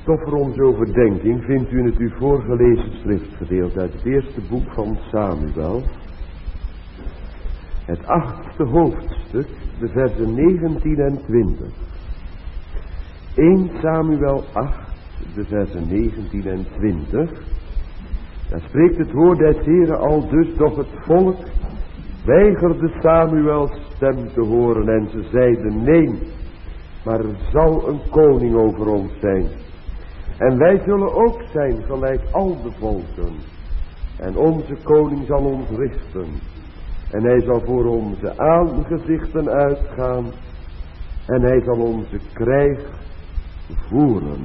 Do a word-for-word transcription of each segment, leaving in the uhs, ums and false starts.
Toch voor onze overdenking vindt u in het u voorgelezen schriftgedeelte uit het eerste boek van Samuel, het achtste hoofdstuk, de versen negentien en twintig. eerste Samuel acht, de versen negentien en twintig. Daar spreekt het woord des Heren al dus, doch het volk weigerde Samuels stem te horen en ze zeiden: nee, maar er zal een koning over ons zijn. En wij zullen ook zijn gelijk al de volken. En onze koning zal ons richten. En hij zal voor onze aangezichten uitgaan. En hij zal onze krijg voeren.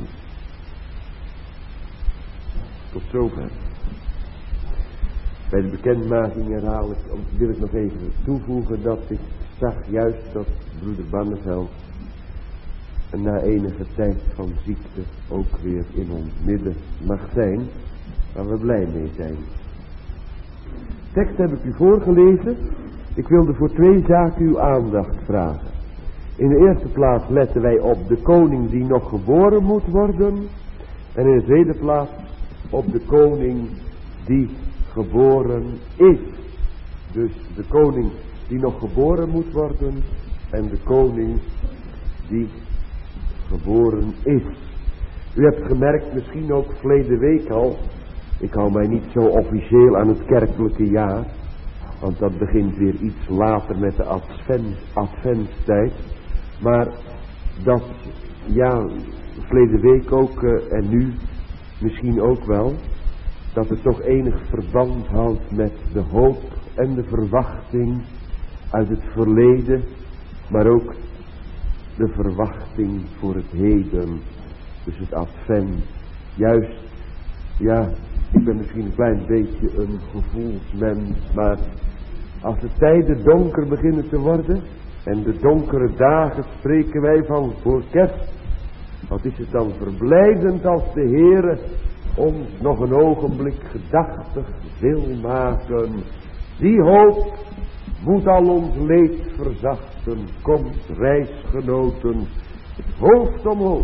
Tot zover. Bij de bekendmaking herhaal ik, wil ik nog even toevoegen dat ik zag juist dat broeder Banneveld en na enige tijd van ziekte ook weer in ons midden mag zijn, waar we blij mee zijn. Tekst heb ik u voorgelezen. Ik wilde voor twee zaken uw aandacht vragen. In de eerste plaats letten wij op de koning die nog geboren moet worden. En in de tweede plaats op de koning die geboren is. Dus de koning die nog geboren moet worden en de koning die geboren is. U hebt gemerkt, misschien ook verleden week al, ik hou mij niet zo officieel aan het kerkelijke jaar, want dat begint weer iets later met de advent, adventstijd, maar dat, ja, verleden week ook uh, en nu misschien ook wel, dat het toch enig verband houdt met de hoop en de verwachting uit het verleden, maar ook de verwachting voor het heden. Dus het advent. Juist, ja, ik ben misschien een klein beetje een gevoelsmens, maar als de tijden donker beginnen te worden en de donkere dagen spreken wij van voor kerst, wat is het dan verblijdend als de Heere ons nog een ogenblik gedachtig wil maken. Die hoop moet al ons leed verzachten. Komt, reisgenoten, hoofd omhoog.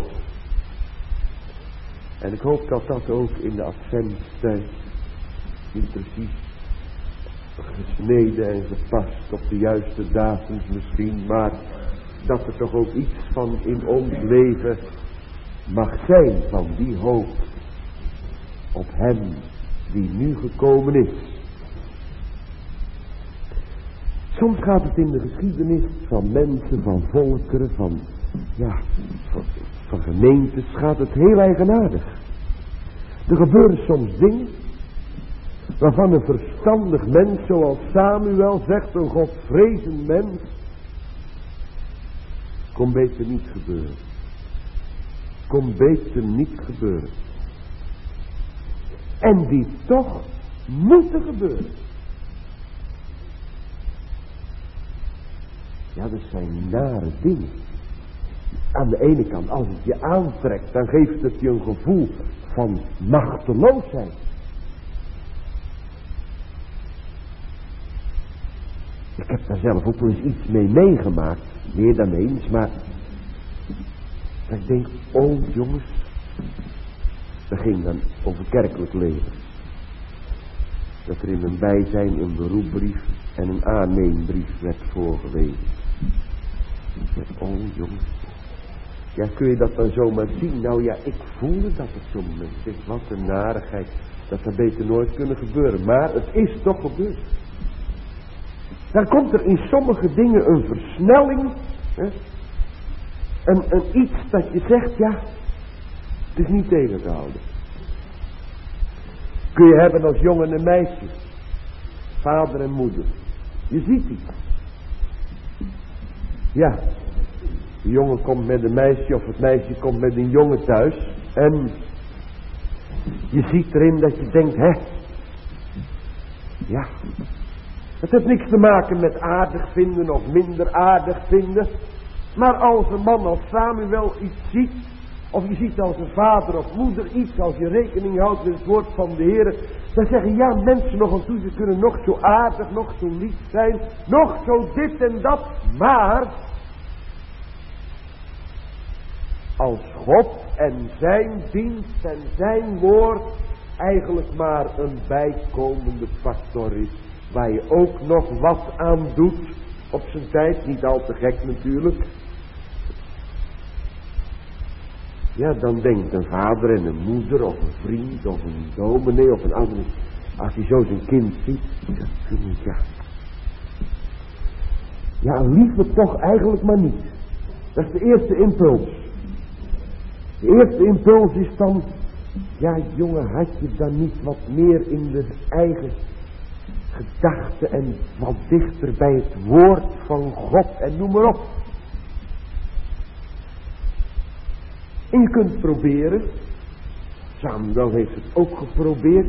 En ik hoop dat dat ook in de adventstijd niet precies gesneden en gepast op de juiste datums misschien, maar dat er toch ook iets van in ons leven mag zijn van die hoop op hem die nu gekomen is. Soms gaat het in de geschiedenis van mensen, van volkeren, van, ja, van, van gemeentes, gaat het heel eigenaardig. Er gebeuren soms dingen waarvan een verstandig mens, zoals Samuel zegt, een godvrezend mens, kon beter niet gebeuren. Kon beter niet gebeuren. En die toch moeten gebeuren. Ja, dat zijn nare dingen. Aan de ene kant, als het je aantrekt, dan geeft het je een gevoel van machteloosheid. Ik heb daar zelf ook wel eens iets mee meegemaakt, meer dan eens, maar dat ik denk, oh jongens, dat ging dan over kerkelijk leven. Dat er in een bijzijn een beroepbrief en een aanneembrief werd voorgelezen. Oh jongens, ja, kun je dat dan zomaar zien? Nou ja, ik voelde dat het zo moment is. Wat een narigheid. Dat zou beter nooit kunnen gebeuren. Maar het is toch gebeurd. Dan komt er in sommige dingen een versnelling. Hè? Een, een iets dat je zegt, ja, het is niet tegen te houden. Kun je hebben als jongen en meisje. Vader en moeder. Je ziet iets. Ja. De jongen komt met een meisje of het meisje komt met een jongen thuis. En je ziet erin dat je denkt, hè. Ja. Het heeft niks te maken met aardig vinden of minder aardig vinden. Maar als een man als Samuel iets ziet, of je ziet als een vader of moeder iets, als je rekening houdt met het woord van de Heer, dan zeggen ja, mensen nog aan toe, ze kunnen nog zo aardig, nog zo lief zijn, nog zo dit en dat, maar als God en zijn dienst en zijn woord eigenlijk maar een bijkomende factor is, waar je ook nog wat aan doet op zijn tijd, niet al te gek natuurlijk. Ja, dan denkt een vader en een moeder of een vriend of een dominee of een ander, als hij zo zijn kind ziet, dat vind ik, ja, ja, liever toch eigenlijk maar niet. Dat is de eerste impuls. De eerste impuls is dan, ja jongen, had je dan niet wat meer in de eigen gedachten en wat dichter bij het woord van God en noem maar op. En je kunt proberen, Samuel heeft het ook geprobeerd,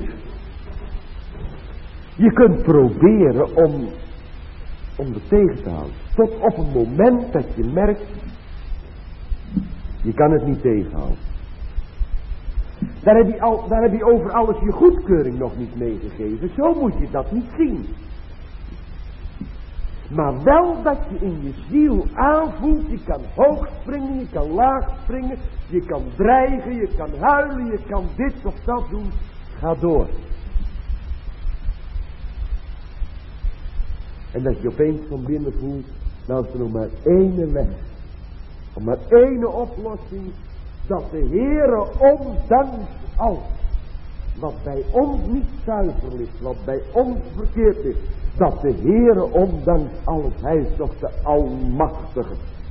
je kunt proberen om, om het tegen te houden. Tot op een moment dat je merkt, je kan het niet tegenhouden. Daar heb je, al, daar heb je over alles je goedkeuring nog niet meegegeven. Zo moet je dat niet zien. Maar wel dat je in je ziel aanvoelt, je kan hoog springen, je kan laag springen, je kan dreigen, je kan huilen, je kan dit of dat doen. Ga door. En dat je opeens van binnen voelt, nou is er nog maar één weg. Nog maar één oplossing. Dat de Heere ondanks al wat bij ons niet zuiver is, wat bij ons verkeerd is, dat de Heere ondanks alles, hij is toch de Almachtige.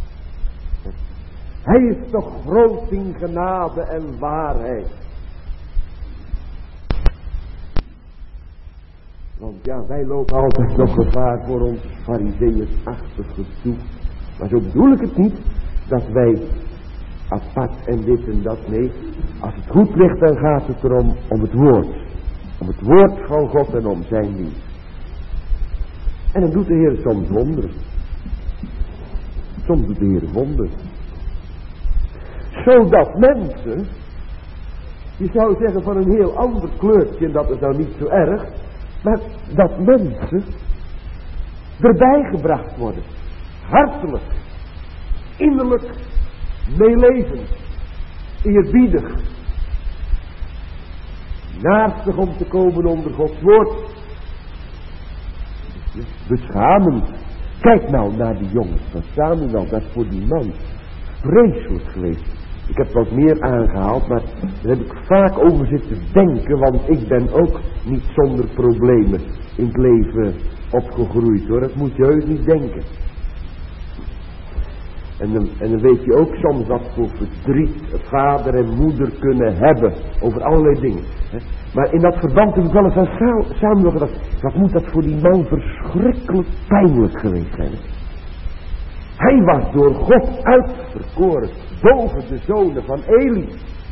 Hij is toch groot in genade en waarheid. Want ja, wij lopen altijd nog gevaar voor ons farizeeënsachtig gedoe. Maar zo bedoel ik het niet, dat wij apart en dit en dat, nee. Als het goed ligt, dan gaat het erom om het woord. Om het woord van God en om zijn dienst. En dan doet de Heer soms wonderen. Soms doet de Heer wonderen. Zodat mensen, je zou zeggen van een heel ander kleurtje, en dat is nou niet zo erg, maar dat mensen erbij gebracht worden. Hartelijk, innerlijk, meelevend, eerbiedig, naastig om te komen onder Gods woord. Beschamend. Kijk nou naar die jongens van Samuel, dat is voor die man vreselijk geweest. Ik heb wat meer aangehaald, maar daar heb ik vaak over zitten denken, want ik ben ook niet zonder problemen in het leven opgegroeid hoor, dat moet je heus niet denken. En dan, en dan weet je ook soms wat voor verdriet vader en moeder kunnen hebben over allerlei dingen. Hè. Maar in dat verband heb ik wel eens aan Samuel gedacht, wat moet dat voor die man verschrikkelijk pijnlijk geweest zijn. Hij was door God uitverkoren boven de zonen van Eli.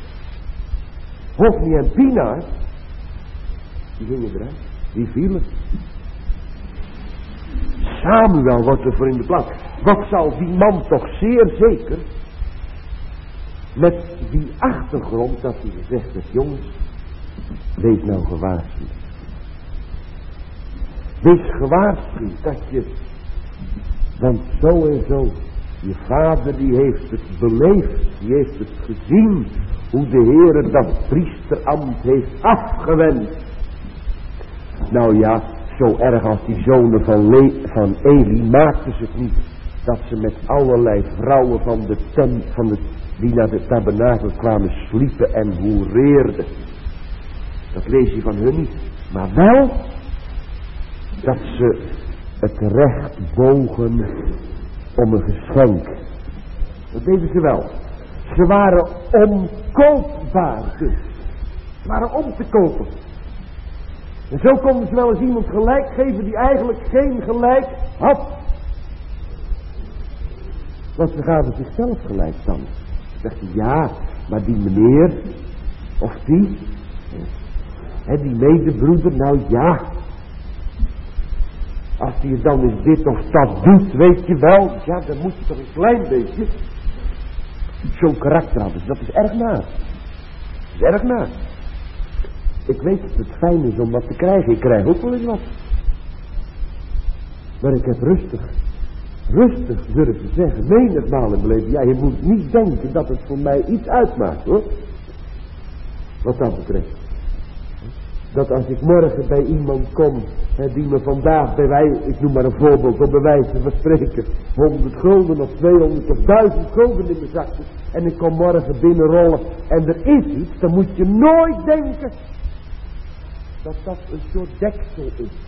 Hofni en Pina, die gingen eruit, die vielen. Samuel wordt er voor in de plaats. Wat zal die man toch zeer zeker met die achtergrond dat hij gezegd heeft, jongens, wees nou gewaarschuwd. Wees gewaarschuwd dat je, want zo en zo, je vader die heeft het beleefd, die heeft het gezien, hoe de Heere dat priesterambt heeft afgewend. Nou ja, zo erg als die zonen van, Le- van Eli maakten ze het niet. Dat ze met allerlei vrouwen van de tent, van de, die naar de tabernakel kwamen sliepen en hoereerden. Dat lees je van hun niet. Maar wel dat ze het recht bogen om een geschenk. Dat deden ze wel. Ze waren omkoopbaar dus. Ze waren om te kopen. En zo konden ze wel eens iemand gelijk geven die eigenlijk geen gelijk had. Want ze gaven zichzelf gelijk dan. Ze dachten, ja, maar die meneer, of die, hè, die medebroeder, nou ja. Als die dan eens dit of dat doet, weet je wel, ja, dan moet je toch een klein beetje zo'n karakter hebben. Dat is erg naar. Dat is erg naar. Ik weet dat het fijn is om wat te krijgen. Ik krijg ook wel eens wat. Maar ik heb rustig rustig durven zeggen, menigmaal in mijn leven, ja, je moet niet denken dat het voor mij iets uitmaakt, hoor. Wat dat betreft. Dat als ik morgen bij iemand kom, hè, die me vandaag bij wij, ik noem maar een voorbeeld, op bij wijze van spreken, honderd gulden of tweehonderd of duizend gulden in mijn zak doet, en ik kom morgen binnenrollen en er is iets, dan moet je nooit denken dat dat een soort deksel is.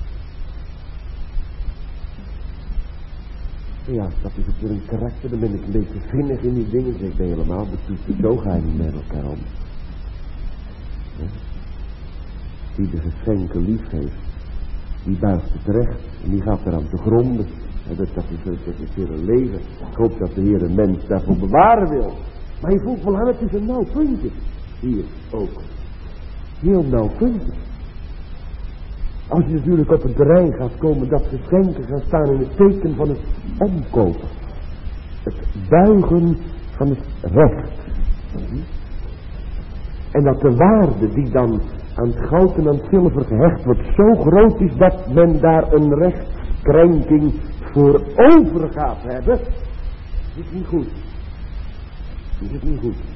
Ja, dat is ook weer een karakter, dan ben ik een beetje vinnig in die dingen, zeg ik ben helemaal betoeterd, zo ga je niet met elkaar om. Ja. Die de geschenken lief heeft, die buigt het terecht en die gaat eraan te gronden. En dat, dat, is, dat is weer een leven. Ik hoop dat de Heer een mens daarvoor bewaren wil. Maar je voelt wel aan, het is een nauw puntje. Hier ook. Heel nauw puntje. Als je natuurlijk op het terrein gaat komen dat geschenken gaan staan in het teken van het omkopen. Het buigen van het recht. En dat de waarde die dan aan het goud en aan het zilver gehecht wordt zo groot is dat men daar een rechtskrenking voor over gaat hebben. Dat is niet goed. Dat is niet goed.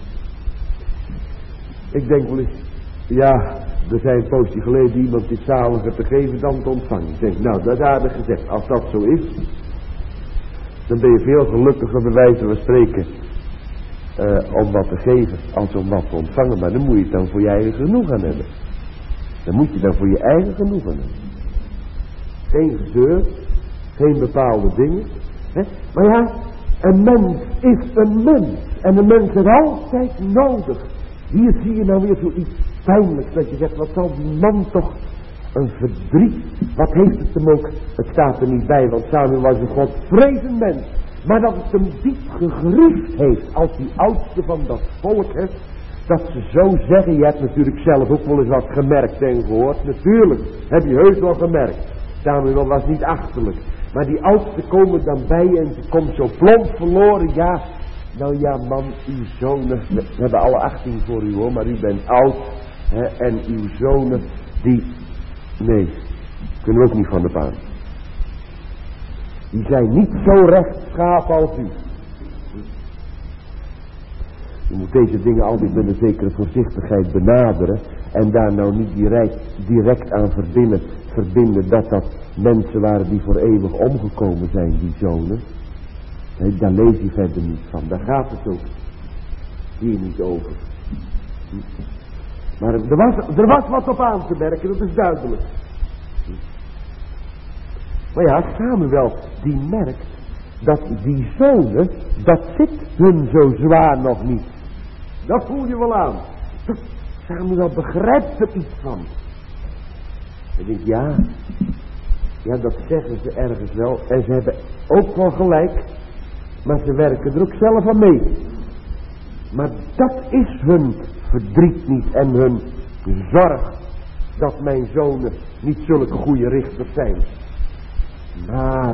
Ik denk wel eens, ja, er zijn een poosje geleden iemand dit zaliger te geven dan te ontvangen. Ik denk, nou, dat is aardig gezegd. Als dat zo is, dan ben je veel gelukkiger bij wijze van spreken uh, om wat te geven als om wat te ontvangen. Maar dan moet je het dan voor je eigen genoeg aan hebben. Dan moet je dan voor je eigen genoeg aan hebben. Geen gezeur, geen bepaalde dingen. Hè? Maar ja, een mens is een mens. En een mens is altijd nodig. Hier zie je nou weer zoiets pijnlijks. Dat je zegt, wat zal die man toch een verdriet. Wat heeft het hem ook, het staat er niet bij, want Samuel was een godvrezend mens. Maar dat het hem diep gegriefd heeft als die oudste van dat volk, hè. Dat ze zo zeggen, je hebt natuurlijk zelf ook wel eens wat gemerkt en gehoord. Natuurlijk, heb je heus wel gemerkt. Samuel was niet achterlijk. Maar die oudsten komen dan bij en ze komt zo plomp verloren. Ja, nou ja man, uw zonen, we hebben alle achting voor u hoor, maar u bent oud. Hè, en uw zonen, die, nee, kunnen ook niet van de baan. Die zijn niet zo rechtschapen als u. Je moet deze dingen altijd met een zekere voorzichtigheid benaderen. En daar nou niet direct, direct aan verbinden, verbinden dat dat mensen waren die voor eeuwig omgekomen zijn, die zonen. Nee, daar lees je verder niet van. Daar gaat het ook hier niet over. Maar er was, er was wat op aan te merken, dat is duidelijk. Maar ja, Samuel die merkt dat die zonen, dat zit hun zo zwaar nog niet. Dat voel je wel aan. Samuel begrijpt er iets van. En denkt, ja, ja dat zeggen ze ergens wel. En ze hebben ook wel gelijk, maar ze werken er ook zelf aan mee. Maar dat is hun verdriet niet en hun zorg dat mijn zonen niet zulke goede richters zijn. Maar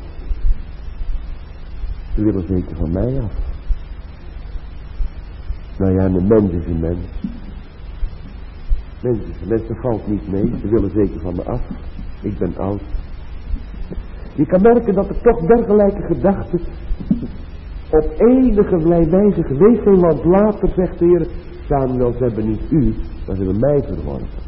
ze willen zeker van mij af. Nou ja, een mens is een mens. Mens is een mens, dat valt niet mee. Ze willen zeker van me af. Ik ben oud. Je kan merken dat er toch dergelijke gedachten op enige wijze geweest zijn. Want later zegt de Heer, Samuel, ze hebben niet u, maar ze hebben mij verworpen.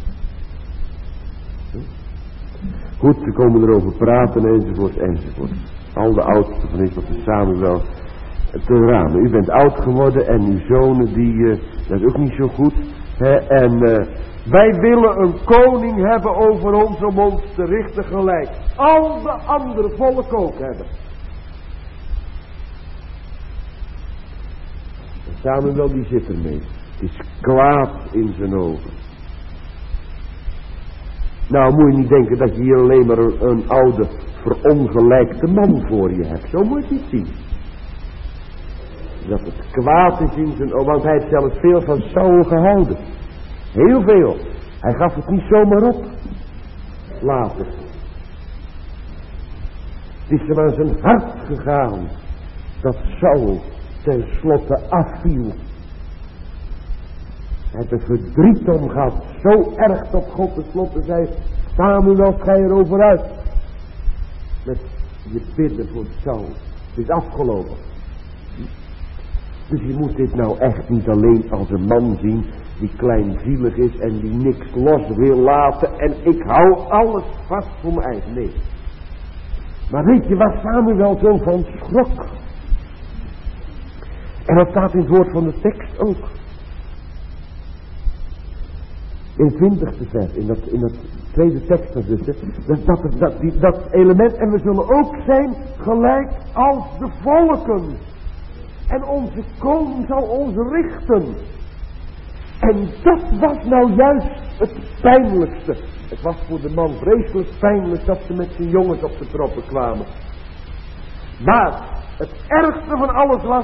Goed, ze komen erover praten enzovoort enzovoort. Al de oudsten van Israël en Samuel te ramen. U bent oud geworden en uw zonen, die, uh, dat is ook niet zo goed. Hè? En uh, wij willen een koning hebben over ons om ons te richten gelijk. Al de andere volken ook hebben. En Samuel die zit ermee. Het is kwaad in zijn ogen. Nou moet je niet denken dat je hier alleen maar een, een oude verongelijkte man voor je hebt. Zo moet je het zien. Dat het kwaad is in zijn ogen. Want hij heeft zelfs veel van Saul gehouden. Heel veel. Hij gaf het niet zomaar op. Later. Het is hem aan zijn hart gegaan. Dat Saul ten slotte afviel. Hij heeft er verdriet om gehad. Zo erg dat God ten slotte zei. Samuel, ga je erover uit. Met je bidden voor Saul. Het is afgelopen. Dus je moet dit nou echt niet alleen als een man zien die kleinzielig is en die niks los wil laten en ik hou alles vast voor mijn eigen. Nee. Maar weet je waar Samuel zo van schrok? En dat staat in het woord van de tekst ook. In het twintigste vers, in dat, in dat tweede tekst dus, dat, dat, dat, die, dat element, en we zullen ook zijn gelijk als de volken. En onze koning zal ons richten. En dat was nou juist het pijnlijkste. Het was voor de man vreselijk pijnlijk dat ze met zijn jongens op de troppen kwamen. Maar het ergste van alles was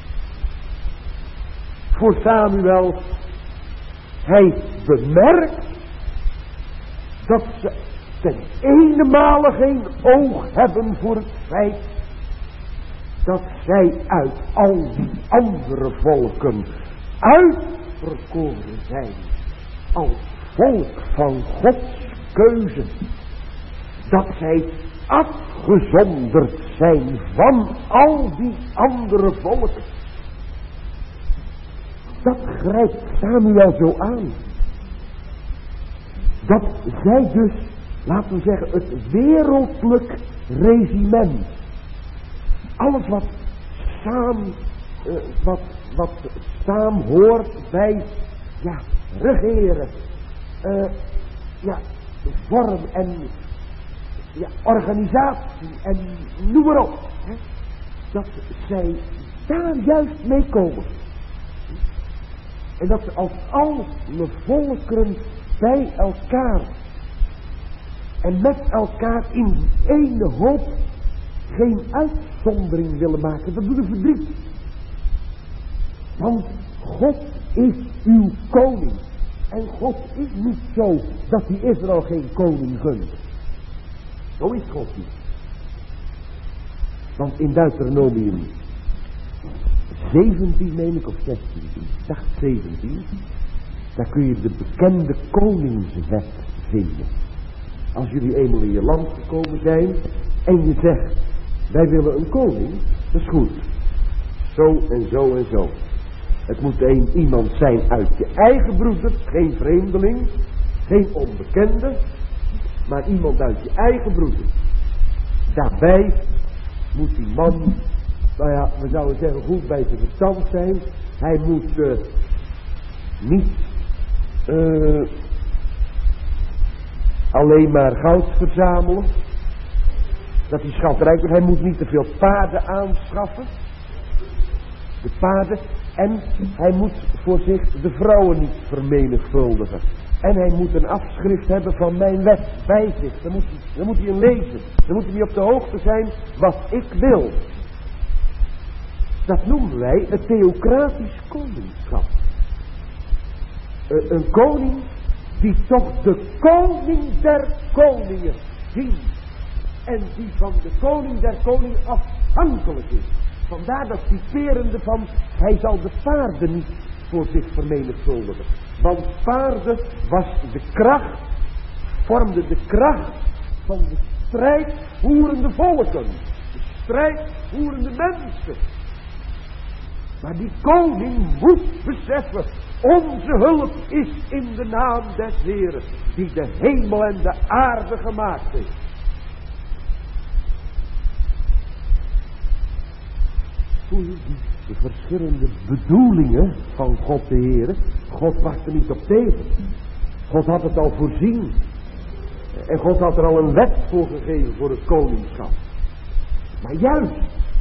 voor Samuel, hij bemerkt dat ze ten ene male geen oog hebben voor het feit dat zij uit al die andere volken uitverkoren zijn als volk van Gods keuze. Dat zij afgezonderd zijn van al die andere volken. Dat grijpt Samuel zo aan. Dat zij dus, laten we zeggen, het wereldlijk regiment. Alles wat saam, uh, wat, wat saam hoort bij, ja, regeren. Uh, ja, vorm en, ja, organisatie en noem maar op. Hè, dat zij daar juist mee komen. En dat ze als alle volkeren bij elkaar en met elkaar in ene hoop geen uitzondering willen maken. Dat doet een verdriet. Want God is uw koning. En God is niet zo dat hij Israël geen koning gunt. Zo is God niet. Want in Deuteronomium zeventien, neem ik, of zestien, ik dacht zeventien, daar kun je de bekende koningswet vinden. Als jullie eenmaal in je land gekomen zijn en je zegt, wij willen een koning, dat is goed. Zo en zo en zo. Het moet een, iemand zijn uit je eigen broeder, geen vreemdeling, geen onbekende, maar iemand uit je eigen broeder. Daarbij moet die man, nou ja, we zouden zeggen goed bij zijn verstand zijn. Hij moet uh, niet uh, alleen maar goud verzamelen. Dat hij schatrijk wordt. Hij moet niet te veel paarden aanschaffen. De paarden. En hij moet voor zich de vrouwen niet vermenigvuldigen. En hij moet een afschrift hebben van mijn wet bij zich. Dan moet hij, dan moet hij hem lezen. Dan moet hij op de hoogte zijn wat ik wil. Dat noemen wij het theocratisch koningschap. Uh, een koning die toch de koning der koningen dient. En die van de koning der koningen afhankelijk is. Vandaar dat typerende van, hij zal de paarden niet voor zich vermenigvuldigen. Want paarden was de kracht, vormde de kracht van de strijdvoerende volken. De strijdvoerende mensen. Maar die koning moet beseffen, onze hulp is in de naam des Heeren, die de hemel en de aarde gemaakt heeft. Voel je die, de verschillende bedoelingen van God de Heere? God was er niet op tegen. God had het al voorzien. En God had er al een wet voor gegeven voor het koningschap. Maar juist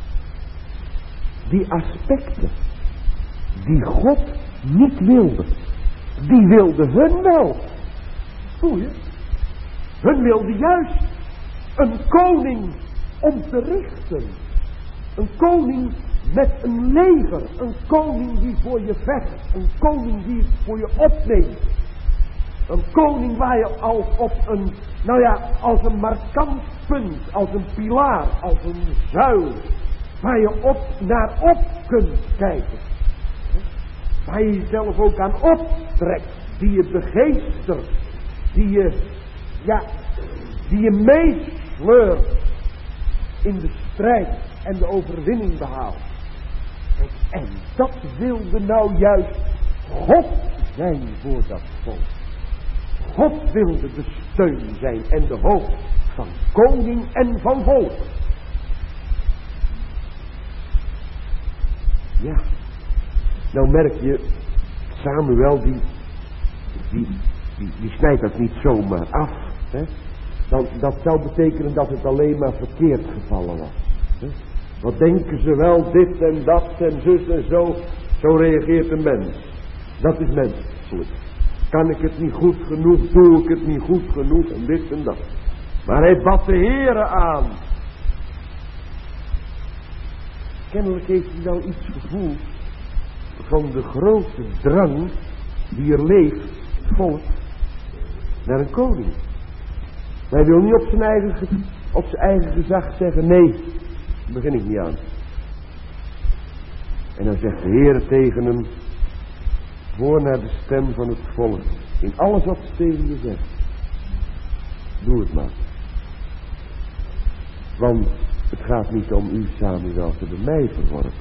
die aspecten die God niet wilde, die wilde hun wel. Voel je? Hun wilde juist een koning om te richten. Een koning met een leger. Een koning die voor je vecht. Een koning die het voor je opneemt. Een koning waar je als op een, nou ja, als een markant punt, als een pilaar, als een zuil, waar je op, naar op kunt kijken. Waar je jezelf ook aan optrekt. Die je begeestert. Die je, ja, die je meesleurt. in de strijd en de overwinning behaald. Kijk, en dat wilde nou juist God zijn voor dat volk. God wilde de steun zijn en de hoop van koning en van volk. Ja, nou merk je, Samuel die, die, die, die snijdt dat niet zomaar af. Hè? Dan, dat zou betekenen dat het alleen maar verkeerd gevallen was. Hè? Wat denken ze wel, dit en dat en zus en zo. Zo reageert een mens. Dat is menselijk. Kan ik het niet goed genoeg, doe ik het niet goed genoeg en dit en dat. Maar hij bad de Heere aan. Kennelijk heeft hij nou iets gevoeld van de grote drang die er leeft, volk, naar een koning. Maar hij wil niet op zijn eigen, op zijn eigen gezag zeggen, nee, daar begin ik niet aan. En dan zegt de Heere tegen hem, hoor naar de stem van het volk, in alles wat ze tegen je zegt. Doe het maar. Want het gaat niet om u, Samuel, te bij mij verworpen.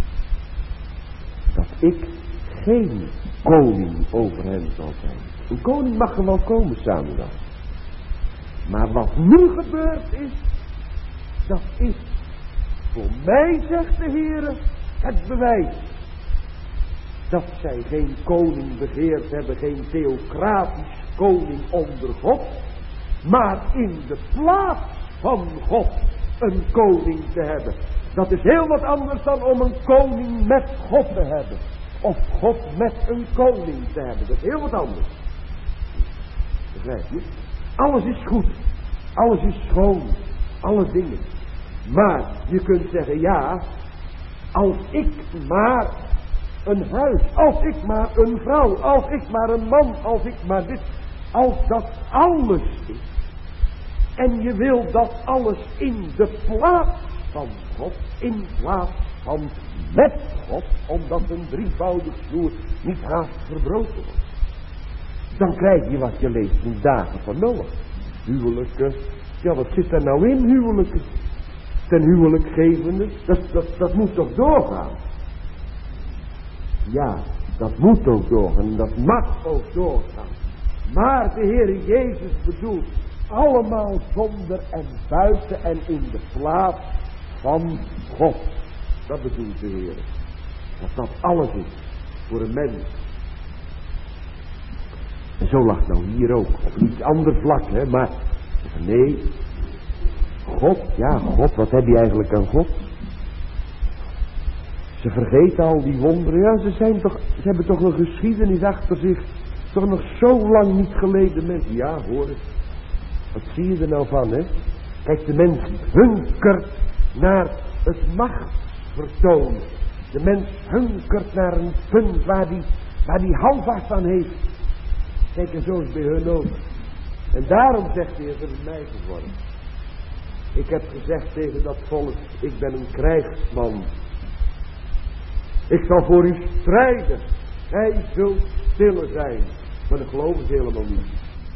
Dat ik geen koning over hen zal zijn. Een koning mag er wel komen, Samuel. Maar wat nu gebeurd is, dat is voor mij, zegt de Heere, het bewijs. Dat zij geen koning begeerd hebben, geen theocratisch koning onder God. Maar in de plaats van God een koning te hebben. Dat is heel wat anders dan om een koning met God te hebben. Of God met een koning te hebben. Dat is heel wat anders. Begrijp je? Alles is goed. Alles is schoon. Alle dingen. Maar je kunt zeggen, ja, als ik maar een huis, als ik maar een vrouw, als ik maar een man, als ik maar dit, als dat alles is. En je wil dat alles in de plaats van God, in plaats van met God, omdat een drievoudig snoer niet haast verbroken wordt. Dan krijg je wat je leest in dagen van Noach. Huwelijken, ja wat zit er nou in huwelijken? Ten huwelijk gevende, dat, dat, dat moet toch doorgaan? Ja, dat moet ook doorgaan en dat mag ook doorgaan. Maar de Heer Jezus bedoelt allemaal zonder en buiten en in de plaats van God. Dat bedoelt de Heer. Dat dat alles is voor een mens. En zo lag nou hier ook op een iets ander vlak, hè, maar nee, God, ja God, wat heb je eigenlijk aan God? Ze vergeten al die wonderen, ja ze zijn toch, ze hebben toch een geschiedenis achter zich, toch nog zo lang niet geleden mensen. Ja hoor, wat zie je er nou van, hè? Kijk, de mens hunkert naar het machtsvertoon. De mens hunkert naar een punt waar die, waar die houvast aan heeft. Kijk, en zo is bij hun ook. En daarom zegt de Heer, het is mij geworden. Ik heb gezegd tegen dat volk, ik ben een krijgsman. Ik zal voor u strijden. Gij zult stille zijn. Maar dat geloven ze helemaal niet.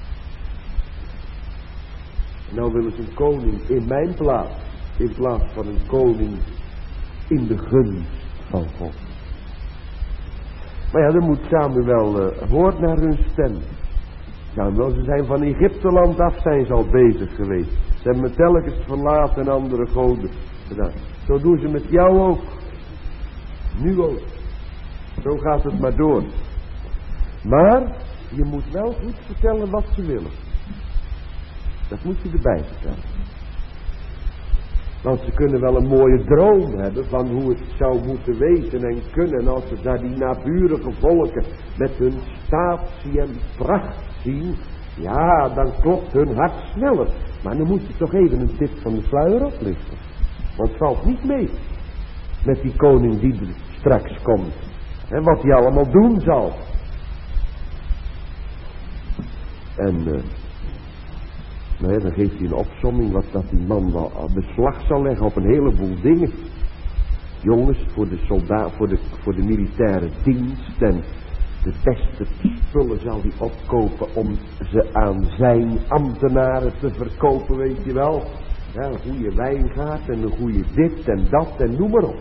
En nou willen ze een koning in mijn plaats. In plaats van een koning in de gunst van God. Maar ja, dan moet Samuel uh, hoort naar hun stem. Samuel, ze zijn van Egypteland af, zijn ze al bezig geweest. Ze hebben me telkens verlaten en andere goden gedaan. Zo doen ze met jou ook. Nu ook. Zo gaat het maar door. Maar je moet wel goed vertellen wat ze willen. Dat moet je erbij vertellen. Want ze kunnen wel een mooie droom hebben van hoe het zou moeten wezen en kunnen. En als ze daar die naburige volken met hun statie en pracht zien, ja, dan klopt hun hart sneller. Maar dan moet je toch even een tip van de sluier oplichten. Want het valt niet mee met die koning die er straks komt. En wat hij allemaal doen zal. En uh, nou ja, dan geeft hij een opsomming wat dat die man wel beslag zal leggen op een heleboel dingen. Jongens, voor de soldaat, voor de, voor de militaire dienst en de beste spullen zal hij opkopen om ze aan zijn ambtenaren te verkopen, weet je wel. Ja, een goede wijngaard en een goede dit en dat en noem maar op.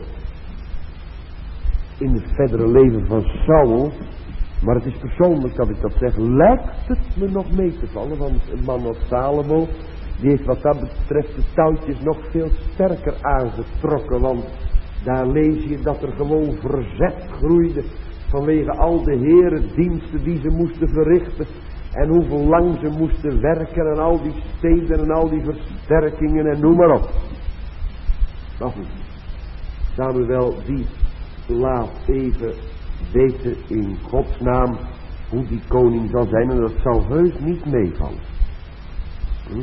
In het verdere leven van Saul, maar het is persoonlijk dat ik dat zeg, lijkt het me nog mee te vallen. Want een man als Salomo, die heeft wat dat betreft de touwtjes nog veel sterker aangetrokken. Want daar lees je dat er gewoon verzet groeide vanwege al de herendiensten die ze moesten verrichten. En hoeveel lang ze moesten werken en al die steden en al die versterkingen en noem maar op. Maar goed, Samuel die laat even weten in Gods naam hoe die koning zal zijn. En dat zal heus niet meevallen. Hm?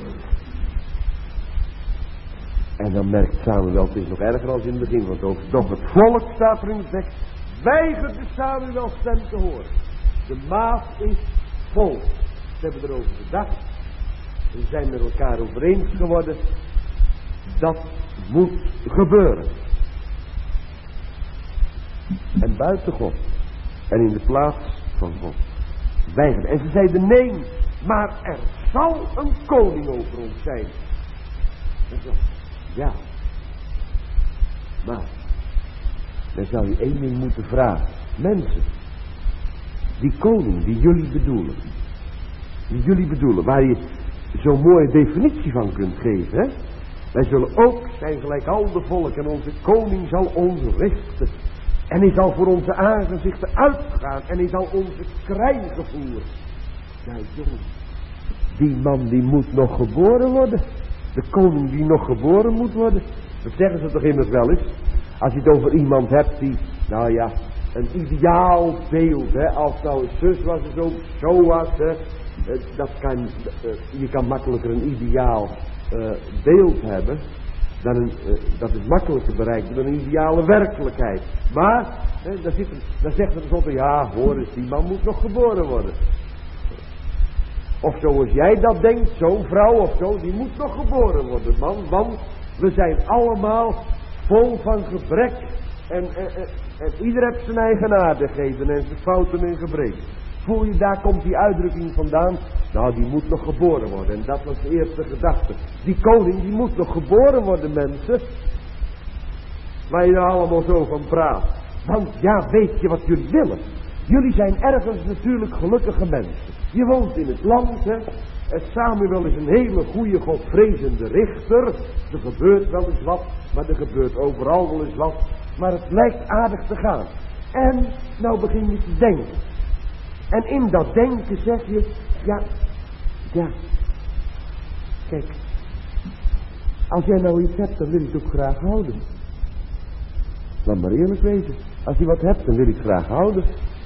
En dan merkt Samuel, het is nog erger als in het begin van het hoofd. Doch het volk, staat er in de tekst, weigerde Samuel stem te horen. De maat is vol. Ze hebben erover gedacht. Ze zijn met elkaar overeens geworden. Dat moet gebeuren. En buiten God. En in de plaats van God. Weigerde. En ze zeiden nee, maar er zal een koning over ons zijn. Ja. Maar dan zou je één ding moeten vragen. Mensen. Die koning die jullie bedoelen. Die jullie bedoelen. Waar je zo'n mooie definitie van kunt geven. Hè? Wij zullen ook zijn gelijk al de volk. En onze koning zal ons richten. En hij zal voor onze aangezichten uitgaan. En hij zal onze krijgen voeren. Ja jongen. Die man die moet nog geboren worden. De koning die nog geboren moet worden. Dat zeggen ze toch immers wel eens. Als je het over iemand hebt die, nou ja, een ideaal beeld, hè, als nou zus was het ook, zo was, hè, dat kan, je kan makkelijker een ideaal uh, beeld hebben, dan een, uh, dat is makkelijker bereikt dan een ideale werkelijkheid. Maar, hè, daar, zit, daar zegt er tenslotte, ja hoor eens, die man moet nog geboren worden. Of zoals jij dat denkt, zo'n vrouw of zo, die moet nog geboren worden, man, want we zijn allemaal vol van gebrek en, en, en, en ieder heeft zijn eigenaardigheden en zijn fouten en gebreken. Voel je, daar komt die uitdrukking vandaan? Nou, die moet nog geboren worden. En dat was de eerste gedachte. Die koning, die moet nog geboren worden, mensen. Waar je nou allemaal zo van praat. Want ja, weet je wat jullie willen? Jullie zijn ergens natuurlijk gelukkige mensen. Je woont in het land, hè. Samuel is een hele goede, godvrezende richter. Er gebeurt wel eens wat, maar er gebeurt overal wel eens wat. Maar het lijkt aardig te gaan. En nou begin je te denken. En in dat denken zeg je, ja, ja. Kijk, als jij nou iets hebt, dan wil ik het ook graag houden. Laat maar eerlijk wezen. Als je wat hebt, dan wil ik het graag houden.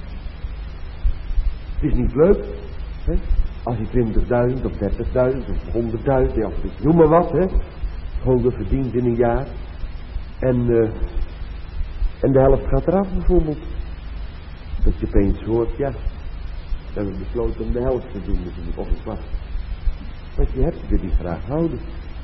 Het is niet leuk, hè? Als je twintigduizend of dertigduizend of honderdduizend, of noem maar wat, hè, gulden verdient in een jaar. En, uh, en de helft gaat eraf bijvoorbeeld. Dat je opeens hoort, ja, we hebben besloten om de helft te doen, of het was. Wat je hebt, wil je graag houden.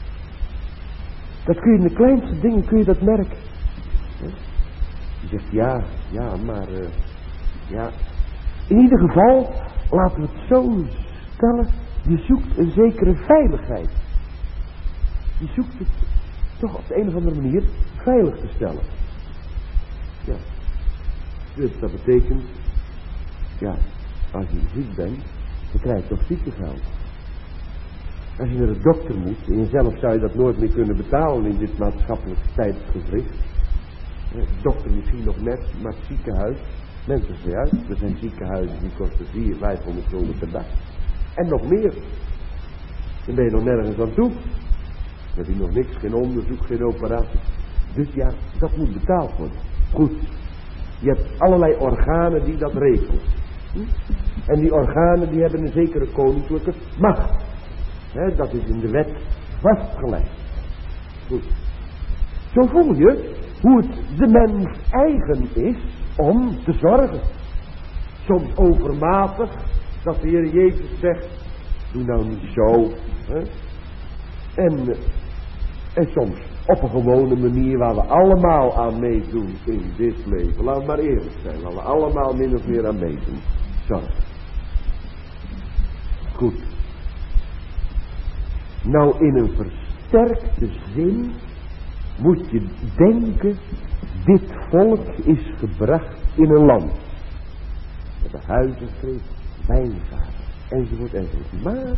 Dat kun je in de kleinste dingen, kun je dat merken. Hè? Je zegt, ja, ja, maar, uh, ja. In ieder geval, laten we het zo stellen, je zoekt een zekere veiligheid. Je zoekt het toch op de een of andere manier veilig te stellen. Ja. Dus dat betekent, ja, als je ziek bent, dan krijg je toch ziekengeld. Als je naar de dokter moet, en jezelf zou je dat nooit meer kunnen betalen in dit maatschappelijk tijdsgevricht. De dokter misschien nog net, maar het ziekenhuis, mensen zeggen uit, er zijn ziekenhuizen die kosten vierhonderd, vijfhonderd gulden per dag. En nog meer. Dan ben je nog nergens aan toe. Dan heb je nog niks, geen onderzoek, geen operatie. Dus ja, dat moet betaald worden. Goed. Je hebt allerlei organen die dat regelen. Hm? En die organen die hebben een zekere koninklijke macht. He, dat is in de wet vastgelegd. Goed. Zo voel je hoe het de mens eigen is om te zorgen. Soms overmatig, dat de Heer Jezus zegt, doe nou niet zo. Hè? En, en soms op een gewone manier waar we allemaal aan meedoen in dit leven. Laten we maar eerlijk zijn, waar we allemaal min of meer aan meedoen. Zorg. Goed. Nou, in een versterkte zin moet je denken, dit volk is gebracht in een land. Met de huizen, wijngaarden, enzovoort, enzovoort. Maar,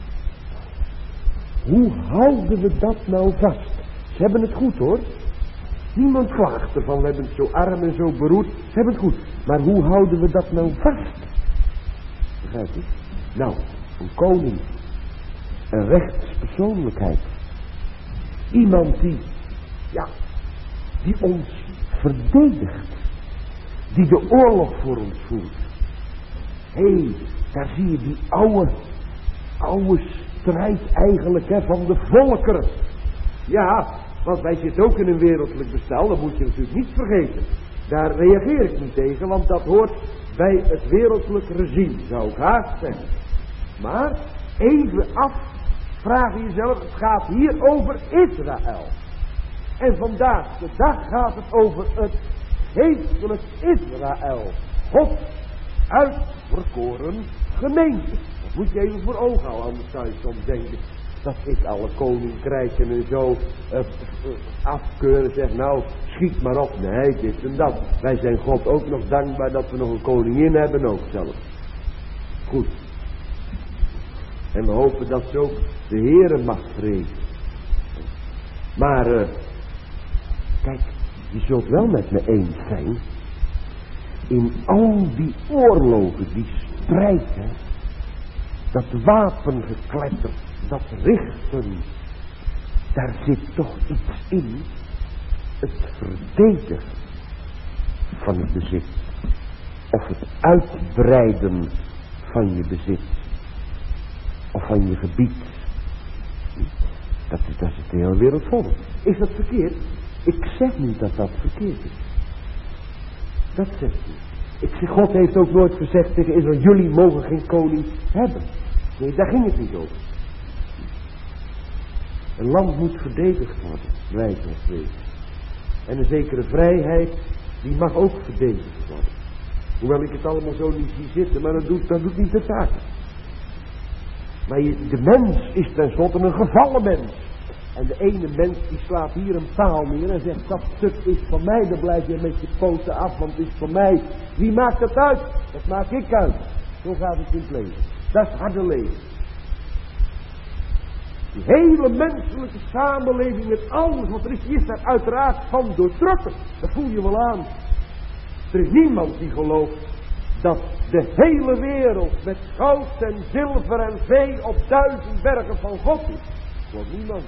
hoe houden we dat nou vast? Ze hebben het goed hoor. Niemand klaagt ervan, we hebben het zo arm en zo beroerd. Ze hebben het goed. Maar hoe houden we dat nou vast? Begrijp je? Nou, een koning. Een rechtspersoonlijkheid. Iemand die, ja, die ons verdedigt. Die de oorlog voor ons voert. Hé, hey, daar zie je die oude, oude strijd eigenlijk hè, van de volkeren. Ja, want wij zitten ook in een wereldlijk bestel, dat moet je natuurlijk niet vergeten. Daar reageer ik niet tegen, want dat hoort bij het wereldlijk regime, zou ik haast zeggen. Maar, even af, vraag je jezelf, het gaat hier over Israël. En vandaag de dag gaat het over het geestelijk Israël. God uitverkoren gemeente. Dat moet je even voor ogen houden, anders zou je soms denken dat ik alle koninkrijken en zo uh, uh, afkeuren. Zeg nou, schiet maar op. Nee, dit en dat. Wij zijn God ook nog dankbaar dat we nog een koningin hebben ook zelf. Goed. En we hopen dat ze ook de Heere mag vrezen. Maar, uh, kijk, je zult wel met me eens zijn. In al die oorlogen, die strijd, hè, dat wapengekletter, dat richten, daar zit toch iets in, het verdedigen van het bezit. Of het uitbreiden van je bezit. Of van je gebied. Dat is, dat is het hele wereld vol. Is dat verkeerd? Ik zeg niet dat dat verkeerd is. Dat zeg ik niet. Ik zeg, God heeft ook nooit gezegd tegen Israël, jullie mogen geen koning hebben. Nee, daar ging het niet over. Een land moet verdedigd worden, wijs en spreken. En een zekere vrijheid, die mag ook verdedigd worden. Hoewel ik het allemaal zo niet zie zitten, maar dat doet, dat doet niet de zaak. Maar je, de mens is tenslotte een gevallen mens. En de ene mens die slaat hier een paal neer en zegt, dat stuk is van mij, dan blijf je met je poten af, want het is van mij. Wie maakt dat uit? Dat maak ik uit. Zo gaat het in het leven. Dat is harde leven. Die hele menselijke samenleving met alles wat er is, die is daar uiteraard van doortrokken. Dat voel je wel aan. Er is niemand die gelooft dat de hele wereld met goud en zilver en vee op duizend bergen van God is. Dat gelooft niemand.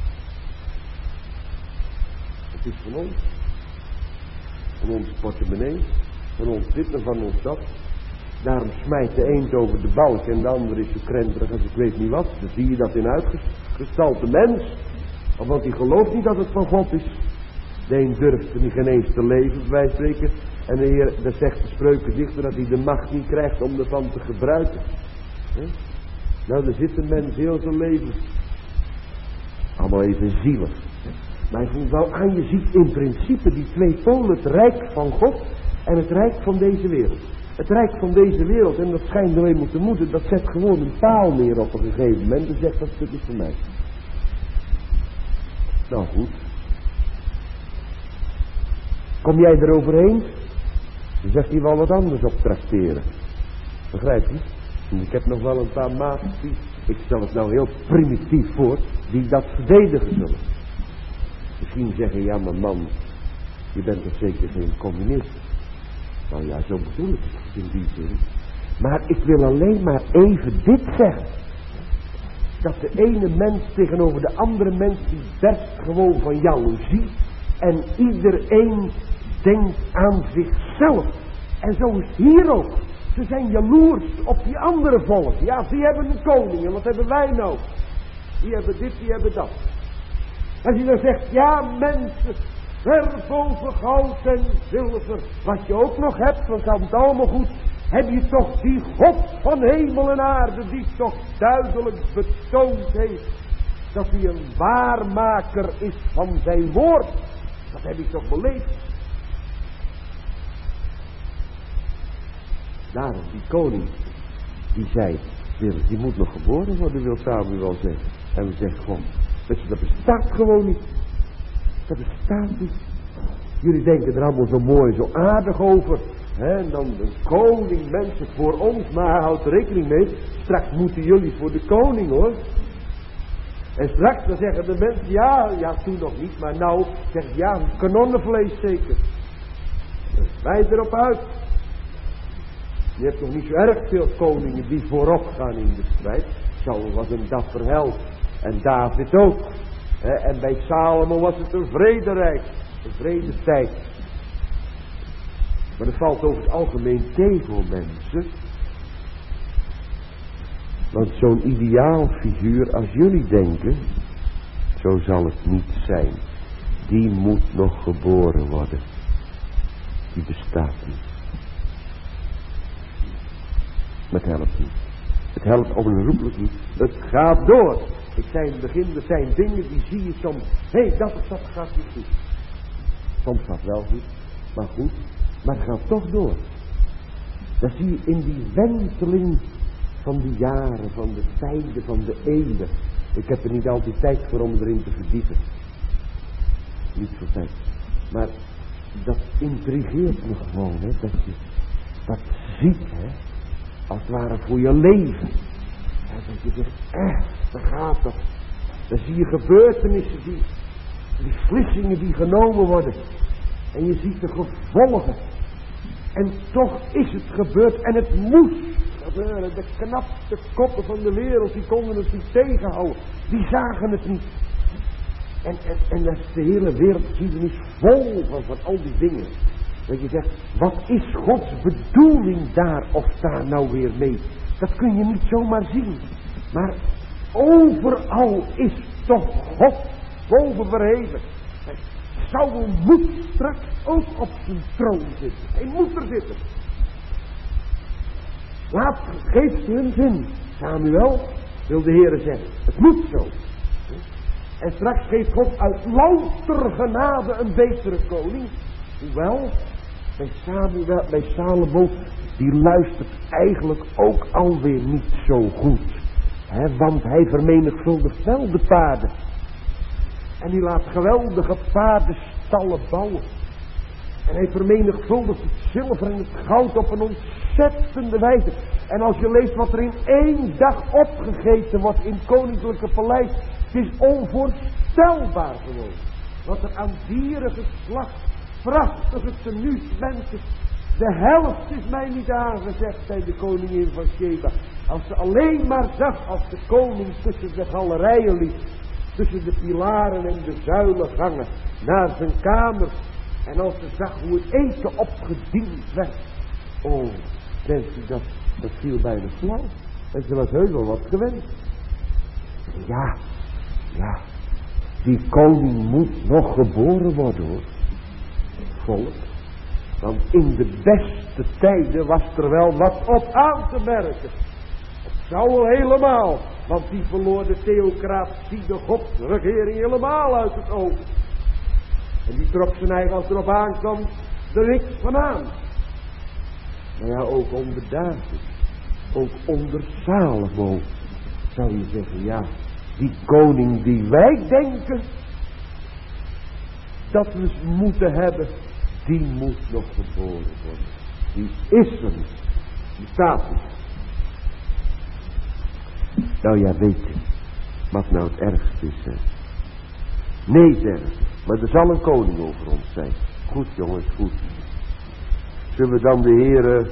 Het is van ons. Van onze portemonnee. Van ons dit en van ons dat. Daarom smijt de eend over de balk en de ander is zo krenterig als ik weet niet wat. Dan zie je dat in uitgestalte mens. Want die gelooft niet dat het van God is. De een durft er niet geen eens te leven, bij spreken. En de Heer, dat zegt de spreukendichter, dat hij de macht niet krijgt om ervan te gebruiken. He? Nou, er zit een mens heel zijn leven. Allemaal even zielig. Maar hij voelt wel aan, je ziet in principe die twee polen, het rijk van God en het rijk van deze wereld. Het rijk van deze wereld, en dat schijnt er eenmaal te moeten, dat zet gewoon een paal neer op een gegeven moment en zegt dat stuk is voor mij. Nou goed. Kom jij er overheen? Dan zegt hij wel wat anders op trakteren. Begrijp je? En ik heb nog wel een paar maten, die, ik stel het nou heel primitief voor, die dat verdedigen zullen. Misschien zeggen, ja maar man, je bent toch zeker geen communist? Nou ja, zo bedoel ik het in die zin. Maar ik wil alleen maar even dit zeggen. Dat de ene mens tegenover de andere mens, die berst gewoon van jaloezie. En iedereen denkt aan zichzelf. En zo is het hier ook. Ze zijn jaloers op die andere volk. Ja, die hebben een koning. En wat hebben wij nou? Die hebben dit, die hebben dat. Als je dan zegt, ja mensen, ver boven goud en zilver, wat je ook nog hebt, want dat het allemaal goed, heb je toch die God van hemel en aarde, die toch duidelijk betoond heeft, dat hij een waarmaker is van zijn woord. Dat heb ik toch beleefd. Daarom, die koning, die zei, die moet nog geboren worden, wil Samuel zeggen. En we zeggen, God, Dat, dat bestaat gewoon niet. Dat bestaat niet. Jullie denken er allemaal zo mooi, zo aardig over. Hè? En dan een koning, mensen voor ons, maar houd er rekening mee. Straks moeten jullie voor de koning, hoor. En straks dan zeggen de mensen, ja, ja toen nog niet, maar nou, zeg ja, kanonnenvlees zeker. Wij erop uit. Je hebt nog niet zo erg veel koningen die voorop gaan in de strijd. Saul was een dapper held. En David ook. He, en bij Salomo was het een vrederijk. Een vredestijd. Maar dat valt over het algemeen tegen, mensen. Want zo'n ideaalfiguur als jullie denken, zo zal het niet zijn. Die moet nog geboren worden. Die bestaat niet. Maar het helpt niet. Het helpt onherroepelijk niet. Het gaat door. Ik zei in het begin, er zijn dingen die zie je soms. Hé, hey, dat of dat gaat niet goed. Soms gaat wel goed, maar goed. Maar het gaat toch door. Dat zie je in die wenteling van de jaren, van de tijden, van de eeuwen. Ik heb er niet altijd tijd voor om erin te verdiepen. Niet voor tijd. Maar dat intrigeert me gewoon, hè. Dat je dat ziet, hè. Als het ware voor je leven. Ja, dat je zegt, echt, daar gaat dat. Dan zie je gebeurtenissen, die, die beslissingen die genomen worden. En je ziet de gevolgen. En toch is het gebeurd en het moest gebeuren. De knapste koppen van de wereld, die konden het niet tegenhouden. Die zagen het niet. En, en, en dat is de hele wereldgeschiedenis vol van, van al die dingen. Dat je zegt, wat is Gods bedoeling daar of daar nou weer mee? Dat kun je niet zomaar zien. Maar overal is toch God boven verheven. Saul moet straks ook op zijn troon zitten. Hij moet er zitten. Laat, geef hun zin. Samuel, wil de Heere zeggen. Het moet zo. En straks geeft God uit louter genade een betere koning. Hoewel, bij Samuel, bij Salomo, die luistert eigenlijk ook alweer niet zo goed. He, want hij vermenigvuldigt wel de paarden. En hij laat geweldige paardenstallen bouwen. En hij vermenigvuldigt het zilver en het goud op een ontzettende wijze. En als je leest wat er in één dag opgegeten wordt in het koninklijke paleis. Het is onvoorstelbaar gewoon. Wat er aan dieren geslacht, prachtige tenues, mensen. De helft is mij niet aangezegd, zei de koningin van Sheba. Als ze alleen maar zag, als de koning tussen de galerijen liep. Tussen de pilaren en de zuilengangen naar zijn kamer. En als ze zag hoe het eten opgediend werd. Oh, mensen, dat, dat viel bijna flauw. En ze was heus wel wat gewend. Ja, ja, die koning moet nog geboren worden, hoor. Volk. Want in de beste tijden was er wel wat op aan te merken. Saul helemaal. Want die verloor de theocratie, de godsregering helemaal uit het oog. En die trok zijn eigen, als erop aankwam, er niks van aan. Maar ja, ook onder David, ook onder Salomo, zou je zeggen, ja, die koning die wij denken dat we moeten hebben, die moet nog geboren worden. Die is er niet. Die staat niet. Nou ja, weet je, wat nou het ergste is, hè? Nee, zeggen ze, maar er zal een koning over ons zijn. Goed, jongens, goed. Zullen we dan de Heere...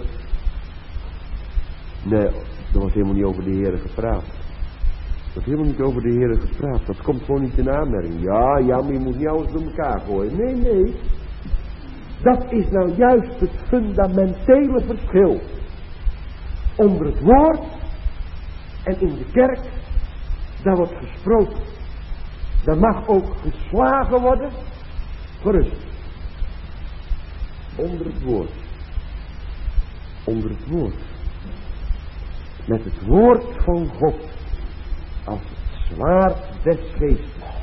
Nee, er was helemaal niet over de Heere gepraat. Er was helemaal niet over de Heere gepraat. Dat komt gewoon niet in aanmerking. Ja, ja, maar je moet niet alles door elkaar gooien. Nee, nee. Dat is nou juist het fundamentele verschil. Onder het woord en in de kerk, daar wordt gesproken. Daar mag ook geslagen worden. Gerust. Onder het woord. Onder het woord. Met het woord van God. Als het zwaard des geestes.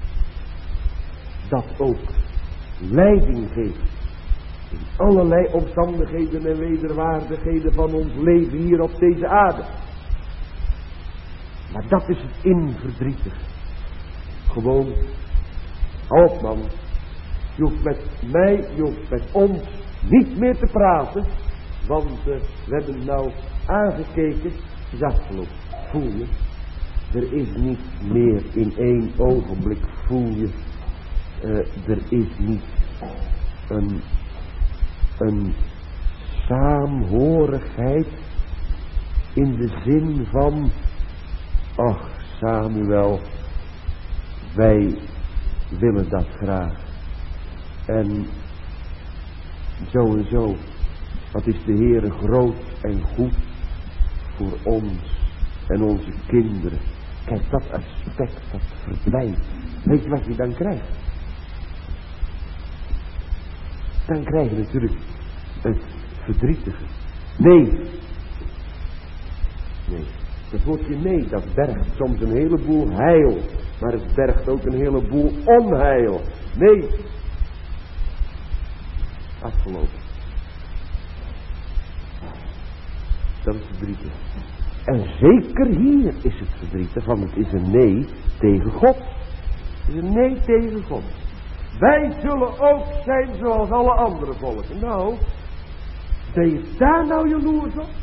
Dat ook leiding geeft. In allerlei omstandigheden en wederwaardigheden van ons leven hier op deze aarde. Maar dat is het inverdrietige. gewoon, hou op man, je hoeft met mij, je hoeft met ons niet meer te praten, want uh, we hebben nou aangekeken, het is afgelopen, voel je, er is niet meer in één ogenblik, voel je, uh, er is niet een, een saamhorigheid in de zin van, ach Samuel, wij willen dat graag. En zo en zo, wat is de Heere groot en goed voor ons en onze kinderen. Kijk, dat aspect, dat verblijft. Weet je wat je dan krijgt? Dan krijg je natuurlijk het verdrietige. Nee. Nee. Dat woordje nee, dat bergt soms een heleboel heil. Maar het bergt ook een heleboel onheil. Nee. Afgelopen. Dat is verdrietig. En zeker hier is het verdrietig, want het is een nee tegen God. Het is een nee tegen God. Wij zullen ook zijn zoals alle andere volken. Nou, ben je daar nou jaloers op?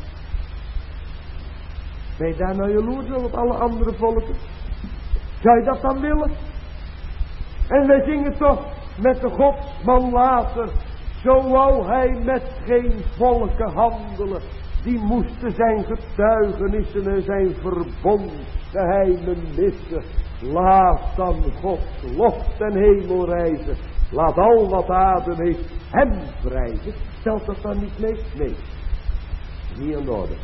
Ben je daar nou jaloers op, op alle andere volken? Zou je dat dan willen? En wij zingen toch met de godsman later. Zo wou hij met geen volken handelen. Die moesten zijn getuigenissen en zijn verbond geheimen missen. Laat dan Gods lof ten hemel reizen. Laat al wat adem heeft hem prijzen. Stelt dat dan niet mee? Nee. Niet aan de orde.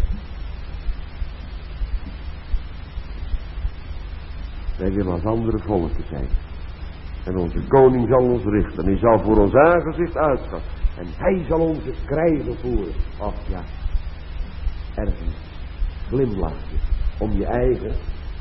Wij willen als andere volken zijn. En onze koning zal ons richten. Hij zal voor ons aangezicht uitgaan. En hij zal onze krijgen voeren. Ach ja. Ergens glimlach je om je eigen.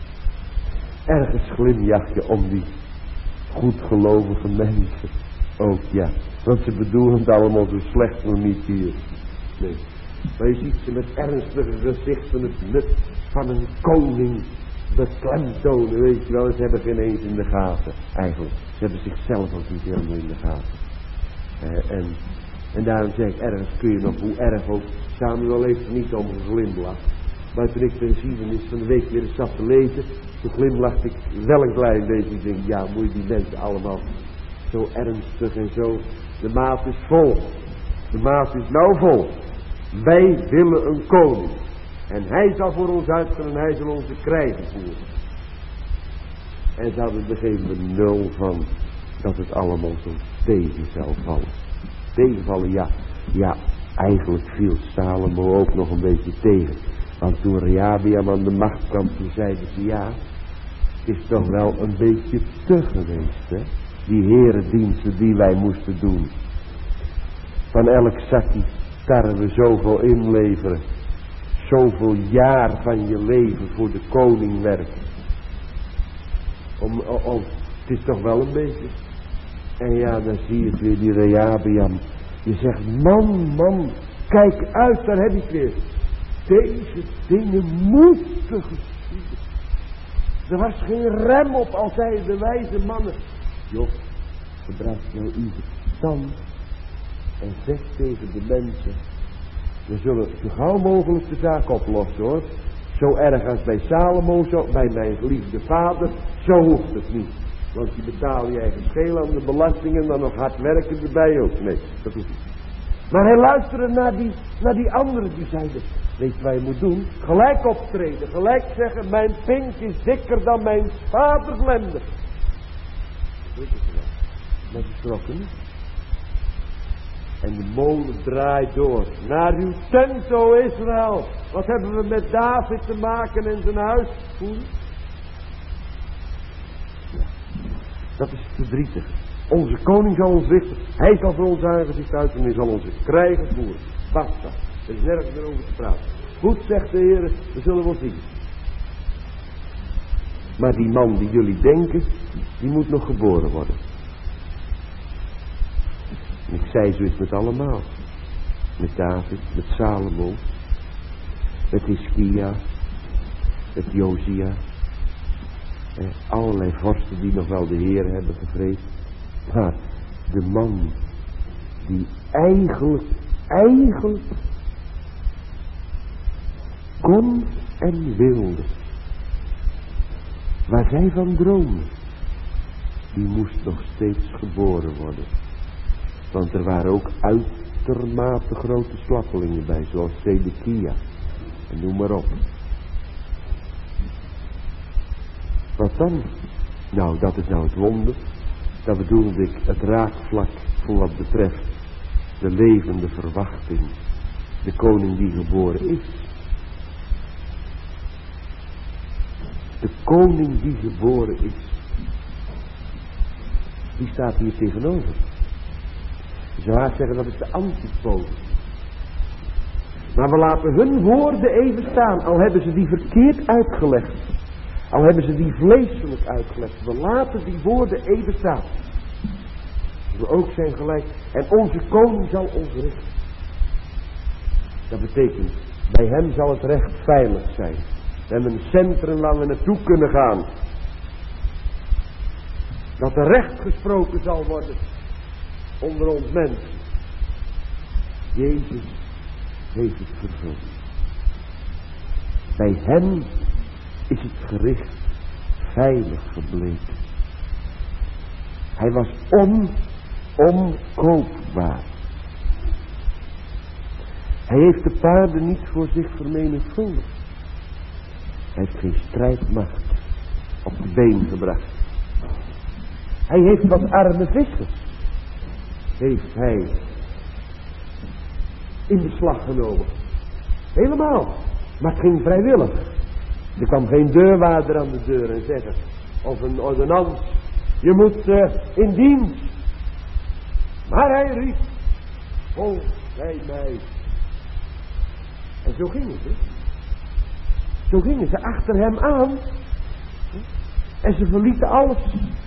Ergens glimlach je om die goedgelovige mensen. Ook ja. Want ze bedoelen het allemaal zo slecht nog niet hier. Nee. Maar je ziet ze met ernstige gezichten het nut van een koning beklemtonen. Weet je wel, ze hebben geen eens in de gaten. Eigenlijk. Ze hebben zichzelf ook niet helemaal in de gaten. Uh, en, en daarom zeg ik, ergens kun je nog, hoe erg ook. Samuel heeft er niet om geglimlacht. Maar toen ik de geschiedenis van de week weer eens zat te lezen, toen glimlachte ik wel een klein beetje. Ik denk, ja, moet je die mensen allemaal zo ernstig en zo. De maat is vol. De maat is nou vol. Wij willen een koning. En hij zal voor ons uitgaan en hij zal onze krijgen voeren. En ze hadden er geen nul van dat het allemaal zo tegen zou vallen. Tegenvallen, ja. Ja, eigenlijk viel Salomo ook nog een beetje tegen. Want toen Rehabeam aan de macht kwam, toen zeiden ze, ja, het is toch wel een beetje te geweest, hè. Die herendiensten die wij moesten doen. Van elk zakje tarwe zoveel inleveren. Zoveel jaar van je leven voor de koning werken. Om, om, om, het is toch wel een beetje. En ja, dan zie je het weer, die Rehabeam. Je zegt, man, man, kijk uit, daar heb ik weer. Deze dingen moeten geschieden. Er was geen rem op als zij de wijze mannen. Joh, gebruik nou uw verstand en zeg tegen de mensen. We zullen zo gauw mogelijk de zaak oplossen, hoor. Zo erg als bij Salomo, zo bij mijn geliefde vader, zo hoeft het niet. Want je betaalt je eigen scheel aan de belastingen en dan nog hard werken erbij ook. Nee, dat hoeft niet. Maar hij luisterde naar die, naar die anderen die zeiden, weet je wat je moet doen? Gelijk optreden, gelijk zeggen, mijn pink is dikker dan mijn vaders lende. Weet je wel, met de schrokken. En de molen draait door. Naar uw tent, o Israël. Wat hebben we met David te maken en zijn huis? Voelen? Ja, dat is verdrietig. Onze koning zal ons richten. Hij zal voor ons aangezicht uit en hij zal onze krijgen voeren. Basta. Er is nergens meer over te praten. Goed, zegt de Heer, we zullen wel zien. Maar die man die jullie denken, die moet nog geboren worden. En ik zei zo is met allemaal. Met David, met Salomo, met Hiskia, met Josia. Eh, allerlei vorsten die nog wel de Heer hebben gevreesd. Maar de man die eigenlijk, eigenlijk kon en wilde, waar zij van droomden, die moest nog steeds geboren worden. Want er waren ook uitermate grote slappelingen bij, zoals Zedekia. En noem maar op. Wat dan? Nou, dat is nou het wonder. Dat bedoelde ik het raakvlak voor wat betreft de levende verwachting. De koning die geboren is. De koning die geboren is. Die staat hier tegenover. Je zou haast zeggen dat is de antipodes. Maar we laten hun woorden even staan. Al hebben ze die verkeerd uitgelegd. Al hebben ze die vleeselijk uitgelegd. We laten die woorden even staan. We ook zijn gelijk. En onze koning zal ons richten. Dat betekent, bij hem zal het recht veilig zijn. We hebben een centrum waar we naartoe kunnen gaan. Dat er recht gesproken zal worden onder ons mensen. Jezus heeft het vervuld. Bij hem is het gericht veilig gebleken. Hij was on, onkoopbaar. Hij heeft de paarden niet voor zich vermenigvuldigd. Hij heeft geen strijdmacht op de been gebracht. Hij heeft wat arme vissers, heeft hij in beslag genomen. Helemaal. Maar het ging vrijwillig. Er kwam geen deurwaarder aan de deur en zeggen, of een ordonnans, je moet uh, in dienst. Maar hij riep, volg gij mij. En zo gingen ze. Zo gingen ze achter hem aan. En ze verlieten alles.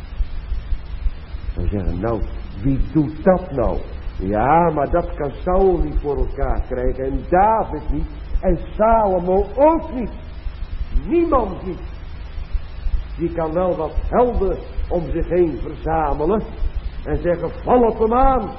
En zeggen, nou, wie doet dat nou? Ja, maar dat kan Saul niet voor elkaar krijgen. En David niet. En Salomo ook niet. Niemand niet. Die kan wel wat helden om zich heen verzamelen. En zeggen, val op hem aan.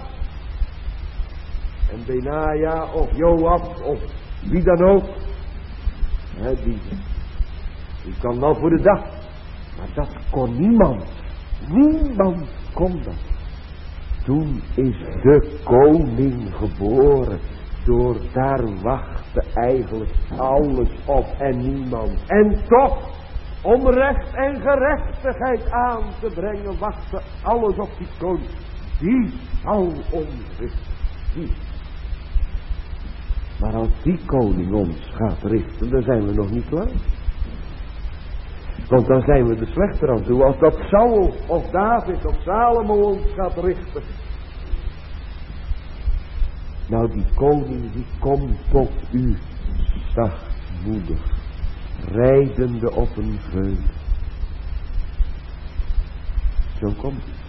En Benaja of Joab of wie dan ook. He, die, die kan wel voor de dag. Maar dat kon niemand. Niemand kon dat. Toen is de koning geboren. Door daar wachtte eigenlijk alles op en niemand. En toch, om recht en gerechtigheid aan te brengen, wachtte alles op die koning. Die zal ons richten. Die. Maar als die koning ons gaat richten, dan zijn we nog niet klaar. Want dan zijn we er slechter aan toe als dat Saul of David of Salomo ons gaat richten. Nou, die koning die komt tot u zachtmoedig, rijdende op een veulen. Zo komt hij.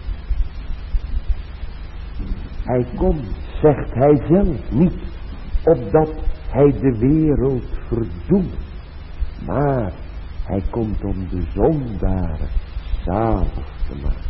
Hij komt, zegt hij zelf, niet opdat hij de wereld verdoemt, maar hij komt om de zondaren zalig te maken.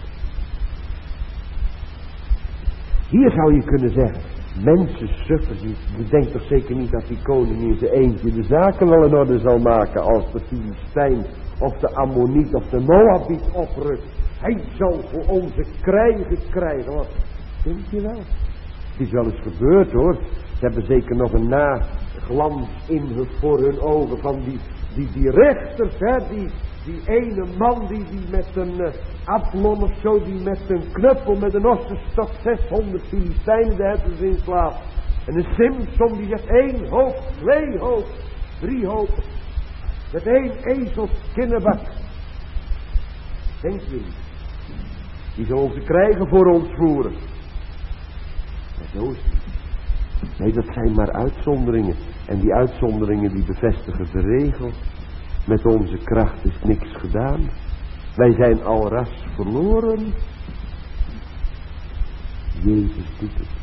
Hier zou je kunnen zeggen, mensen suffen, je denkt toch zeker niet dat die koning in zijn eentje de zaken wel in orde zal maken als de Filistijn of de Ammoniet of de Moabiet oprukt. Hij zal voor onze krijgen krijgen. Wat denk je wel? Het is wel eens gebeurd hoor. Ze hebben zeker nog een naglans in voor hun ogen van die, die, die rechters, hè, die, die ene man die, die met een uh, Absalom of zo, die met een knuppel, met een ossenstok zeshonderd Filistijnen de herders inslaat. En een Simson die zegt één hoop, twee hoop, drie hopen. Met één ezels kinnebak. Denkt u, die zal onze krijgen voor ons voeren. Maar zo is het. Nee, dat zijn maar uitzonderingen. En die uitzonderingen die bevestigen de regel. Met onze kracht is niks gedaan. Wij zijn al ras verloren. Jezus doet het.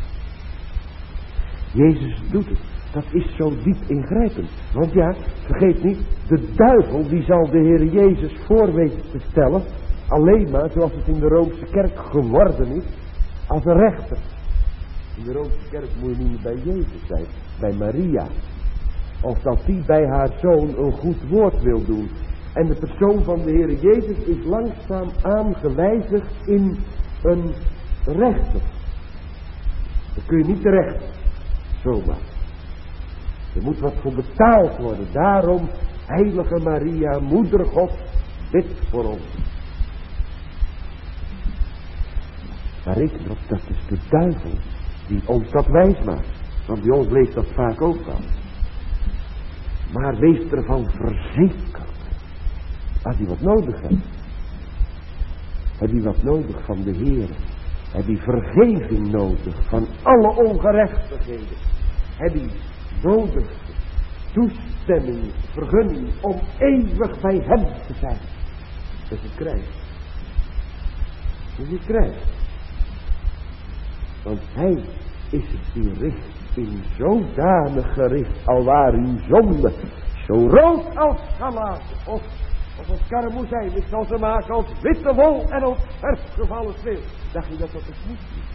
Jezus doet het. Dat is zo diep ingrijpend. Want ja, vergeet niet, De duivel die zal de Heer Jezus voor weten te stellen, alleen maar zoals het in de Roomse kerk geworden is, als een rechter. In de Roomse kerk moet je niet meer bij Jezus zijn, bij Maria. Of dat die bij haar zoon een goed woord wil doen. En de persoon van de Heer Jezus is langzaam aangewijzigd in een rechter. Dat kun je niet terecht, zomaar. Er moet wat voor betaald worden. Daarom, heilige Maria, moeder God, bid voor ons. Maar reken erop, dat is de duivel die ons dat wijs maakt. Want bij ons leest dat vaak ook wel. Maar wees ervan verzekerd. Als je wat nodig hebt. Heb je wat nodig van de Heer. Heb je vergeving nodig van alle ongerechtigheden. Heb je nodig toestemming, vergunning om eeuwig bij hem te zijn. Dat is het krijgt. Dat is het krijgt. Want hij is het die richt in zodanig gericht, alwaar uw zonde zo rood als scharlaken of, of als karmoezijn, ik zal ze maken als witte wol en als vers gevallen sneeuw. Dacht je dat dat het niet is?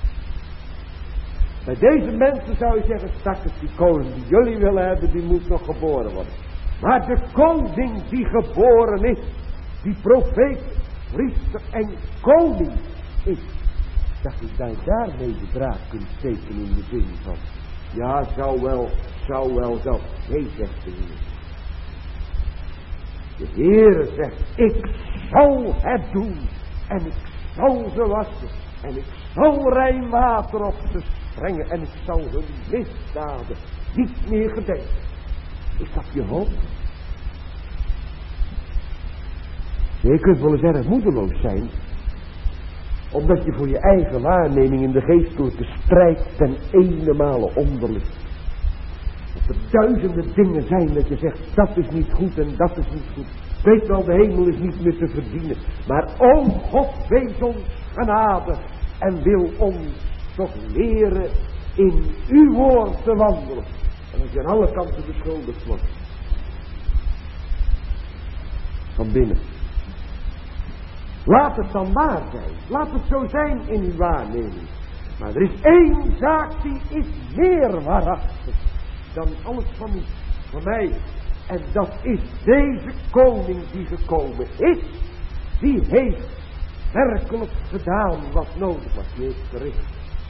Bij deze mensen zou je zeggen, stakkers, die koning die jullie willen hebben, die moet nog geboren worden. Maar de koning die geboren is, die profeet, priester en koning is, dat je daar daarmee de draad kunt steken in de zin van, ja, zou wel, zou wel zo. Nee, zegt de Heer. De Heer zegt, ik zal het doen en ik zal ze wassen en ik zal rein water op ze sprengen en ik zal hun misdaden niet meer gedenken. Is dat je hoop? Je kunt wel eens erg moedeloos zijn, omdat je voor je eigen waarneming in de geestelijke strijd ten ene male onder ligt. Dat er duizenden dingen zijn dat je zegt, dat is niet goed en dat is niet goed. Weet wel, de hemel is niet meer te verdienen. Maar o God, wees ons genade en wil ons toch leren in uw woord te wandelen. En als je aan alle kanten beschuldigd wordt. Van binnen. Laat het dan waar zijn. Laat het zo zijn in uw waarneming. Maar er is één zaak die is meer waarachtig dan alles van u, van mij. En dat is deze koning die gekomen is. Die heeft werkelijk gedaan wat nodig was. Die heeft gericht.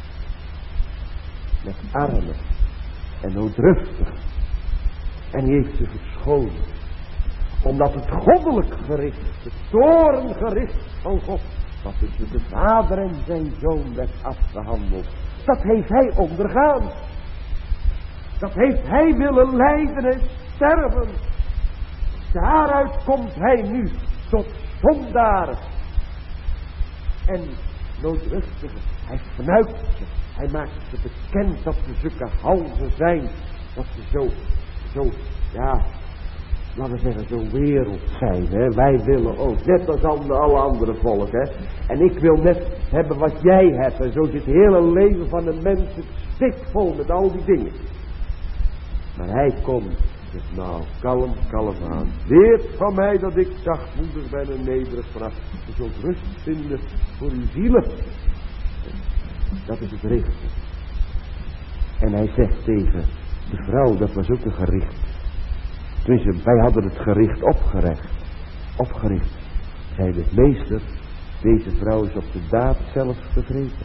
Met armen en noodruftig. En die heeft ze verschoond. Omdat het goddelijk gericht, het toorngericht van God, dat tussen de vader en zijn zoon werd afgehandeld. Dat heeft hij ondergaan. Dat heeft hij willen lijden en sterven. Daaruit komt hij nu tot zondaar. En noodrustig, hij fnuikt ze. Hij maakt ze bekend dat ze zulke halzen zijn. Dat ze zo, zo, ja, laten we zeggen, zo wereld zijn. Hè? Wij willen ook, net als alle andere volken. Hè? En ik wil net hebben wat jij hebt. En zo zit het hele leven van de mensen stikvol met al die dingen. Maar hij komt. Zegt, nou, kalm, kalm aan. Leert van mij dat ik zachtmoedig ben en nederig vanaf. Je zult rust vinden voor uw zielen. Dat is het richten. En hij zegt tegen de vrouw, dat was ook een gericht. Tenminste, wij hadden het gericht opgericht. Opgericht. Zei de meester, deze vrouw is op de daad zelf gevreten.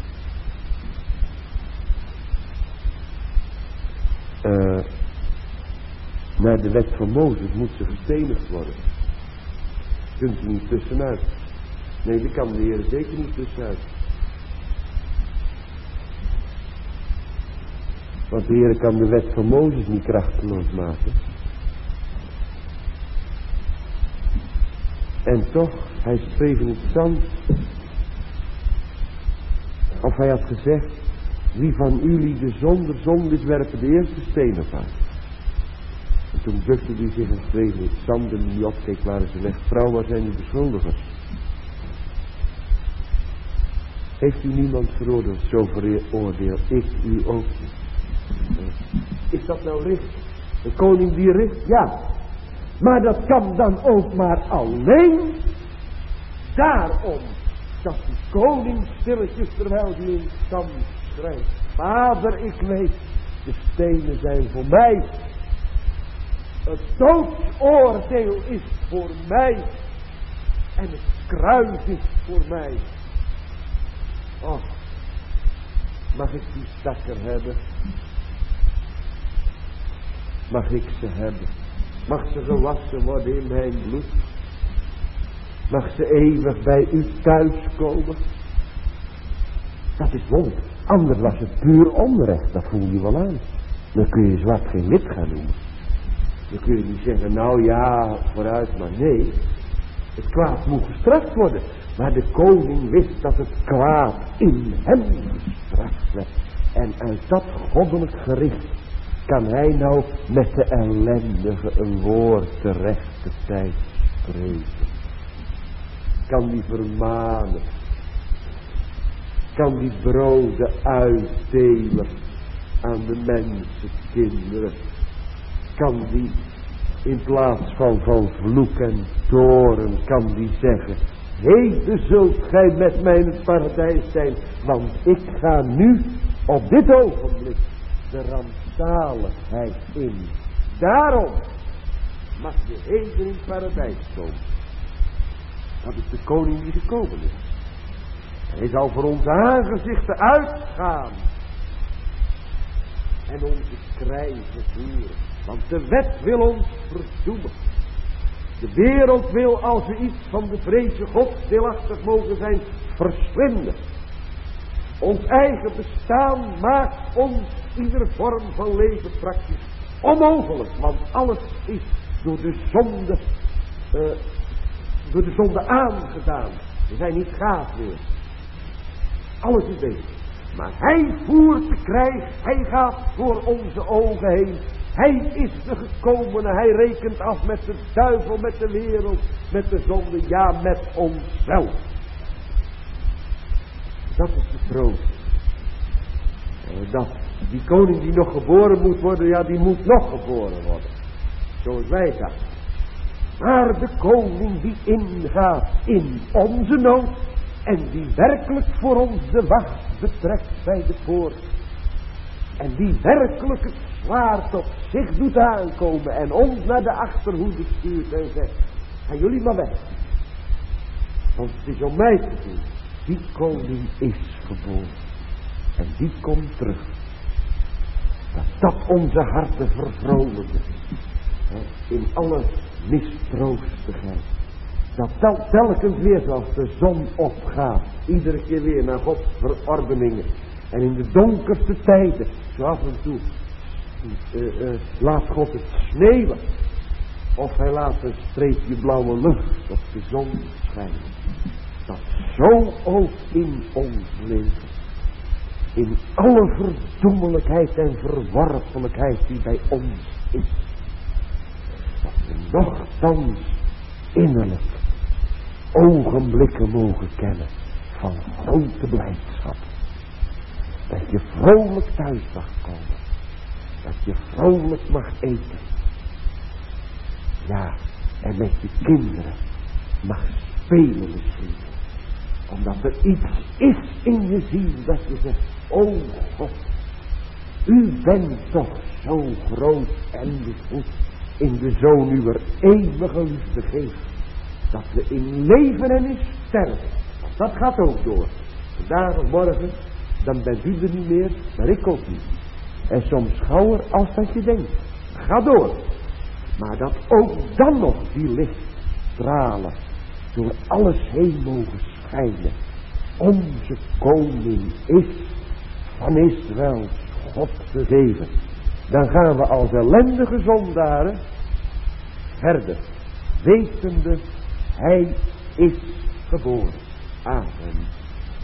Uh, naar de wet van Mozes moet ze gestenigd worden. Kunt u niet tussenuit. Nee, die kan de Heer zeker niet tussenuit. Want de Heer kan de wet van Mozes niet krachteloos maken. En toch, hij schreef in het zand. Of hij had gezegd, wie van jullie de zonder zonde is, werpen de eerste steen op haar. En toen bukte hij zich en schreef in het zand en die opkeek waren ze weg. Vrouw, waar zijn de beschuldigers? Heeft u niemand veroordeeld, zo veroordeel ik u ook niet. Is dat nou richt? De koning die richt? Ja. Maar dat kan dan ook maar alleen daarom dat die koning stilletjes terwijl die in stand schrijft. Vader, ik weet, de stenen zijn voor mij. Het doodsoordeel is voor mij. En het kruis is voor mij. Oh, mag ik die stakker hebben? Mag ik ze hebben? Mag ze gewassen worden in mijn bloed? Mag ze eeuwig bij u thuiskomen? Dat is wonder. Anders was het puur onrecht. Dat voel je wel aan. Dan kun je zwart geen wit gaan doen. Dan kun je niet zeggen, nou ja, vooruit, maar nee. Het kwaad moet gestraft worden. Maar de koning wist dat het kwaad in hem gestraft werd. En uit dat goddelijk gericht kan hij nou met de ellendige een woord te rechte tijd spreken. Kan die vermanen. Kan die broden uitdelen aan de mensenkinderen. Kan die in plaats van van vloek en toren, kan die zeggen, heden zult gij met mij in het paradijs zijn, want ik ga nu op dit ogenblik de rampzaligheid in. Daarom mag je heden in het paradijs komen. Dat is de koning die gekomen is. Hij zal voor onze aangezichten uitgaan en onze krijgen voeren. Want de wet wil ons verdoemen. De wereld wil, als we iets van de vreze God stilachtig mogen zijn, verslinden. Ons eigen bestaan maakt ons iedere vorm van leven praktisch onmogelijk. Want alles is door de zonde, uh, door de zonde aangedaan. We zijn niet gaaf meer. Alles is bezig. Maar hij voert de krijg. Hij gaat voor onze ogen heen. Hij is de gekomene. Hij rekent af met de duivel, met de wereld, met de zonde. Ja, met onszelf. Dat is de troost. Dat die koning die nog geboren moet worden, ja, die moet nog geboren worden. Zoals wij dachten. Maar de koning die ingaat in onze nood en die werkelijk voor ons de wacht betrekt bij de poort. En die werkelijk het zwaard op zich doet aankomen en ons naar de achterhoede stuurt en zegt, gaan jullie maar weg. Want het is om mij te doen. Die koning is geboren. En die komt terug. Dat dat onze harten vervrolijken. In alle mistroostigheid. Dat dat telkens weer zoals de zon opgaat. Iedere keer weer naar Gods verordeningen. En in de donkerste tijden. Zo af en toe. Uh, uh, laat God het sneeuwen. Of hij laat een streepje blauwe lucht op de zon schijnen. Dat zo ook in ons leven. In alle verdoemelijkheid en verworpelijkheid die bij ons is. Dat we nochtans innerlijk ogenblikken mogen kennen van grote blijdschap. Dat je vrolijk thuis mag komen. Dat je vrolijk mag eten. Ja, en met je kinderen mag spelen misschien. Omdat er iets is in je ziel dat je zegt, o God, u bent toch zo groot en goed in de Zoon uwer eeuwige liefde geeft. Dat we in leven en in sterven. Dat gaat ook door. Vandaag of morgen, dan bent u er niet meer, maar ik ook niet. En soms gauwer als dat je denkt. Ga door. Maar dat ook dan nog die lichtstralen door alles heen mogen schijnen. Onze koning is van Israël God gegeven. Dan gaan we als ellendige zondaren verder. Wetende, hij is geboren. Amen.